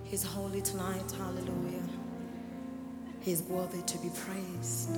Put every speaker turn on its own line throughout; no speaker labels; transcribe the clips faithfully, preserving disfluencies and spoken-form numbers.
He's holy tonight, hallelujah. He's worthy to be praised.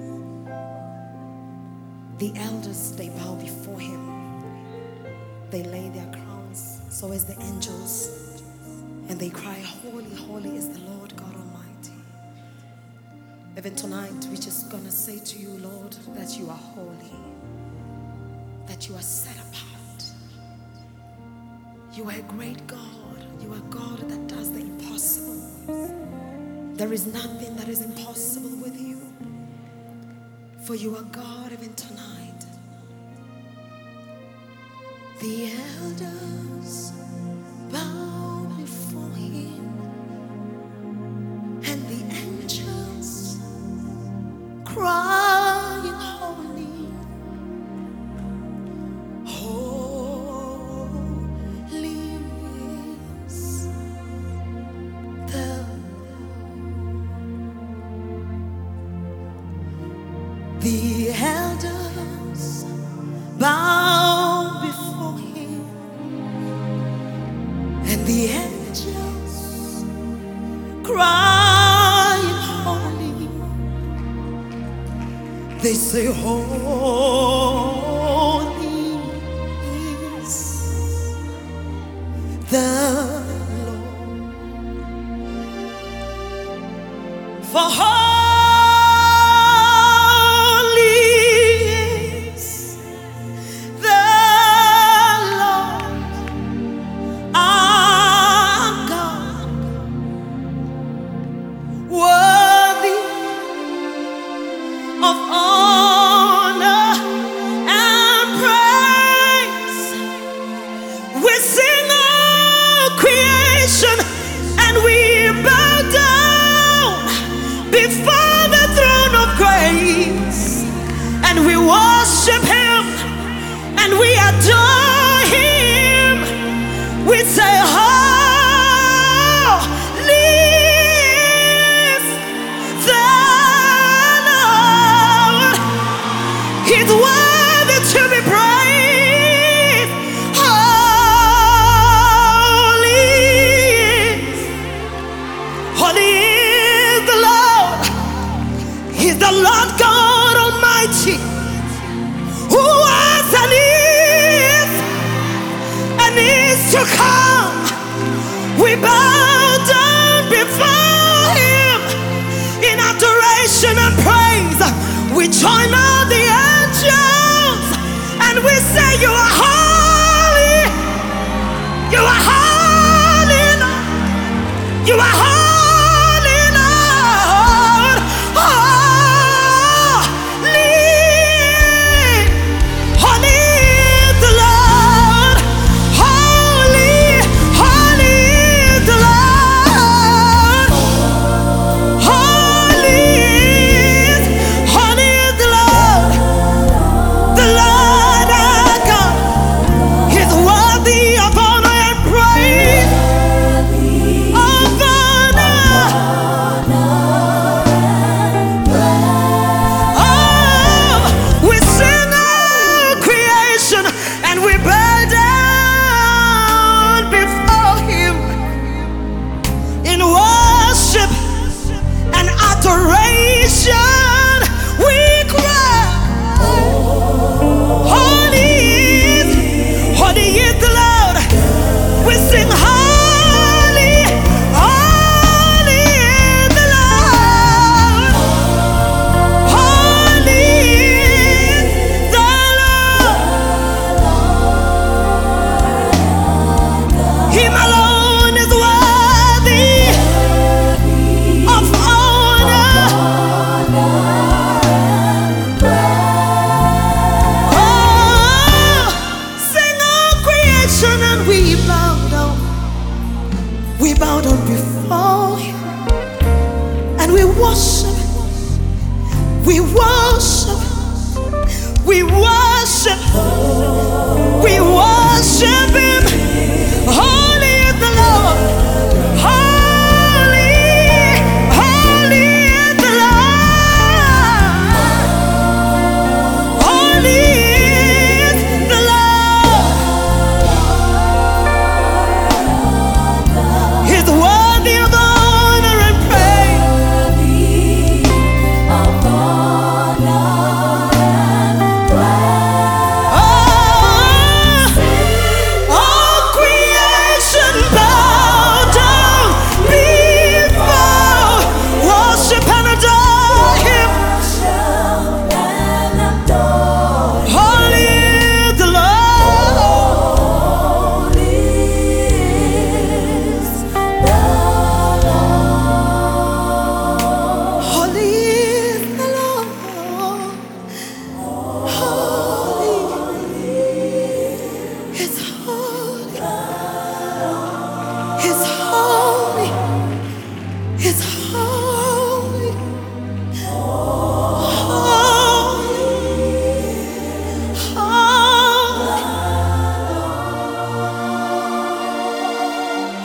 The elders, they bow before him. They lay their crowns, so as the angels, and they cry, holy, holy is the Lord God Almighty. Even tonight, we're just gonna say to you, Lord, that you are holy, that you are set apart. You are a great God. You are God that does the impossible. There is nothing that is impossible with you. For you are God even tonight. The elders bow before him, and the angels crying holy, holy is the The elders bow before him, and the angels crying holy. They say, holy is the Lord. For holy of honor and praise. We sing all creation and we bow down before the throne of grace, and we worship him and we adore him. We say, He's worthy to be praised. Holy is, holy is the Lord. He's the Lord God Almighty, who was and is and is to come. We bow down before him in adoration and praise. We join all the angels and we say, you are holy, you are holy, Lord. You are holy, Lord. Holy, holy is the Lord. Holy, holy is the Lord. Holy is, holy is the Lord. The Lord our God is worthy of honor and praise. Of honor. Oh, we sing all creation and we bow down before him in worship and adoration. We cry, holy is, holy is the Lord. We sing holy, holy is the Lord. Holy is the Lord. Him alone is worthy of honor. Oh, sing all creation and we bow down. We bow down before him and we worship. We worship. We worship. We worship him.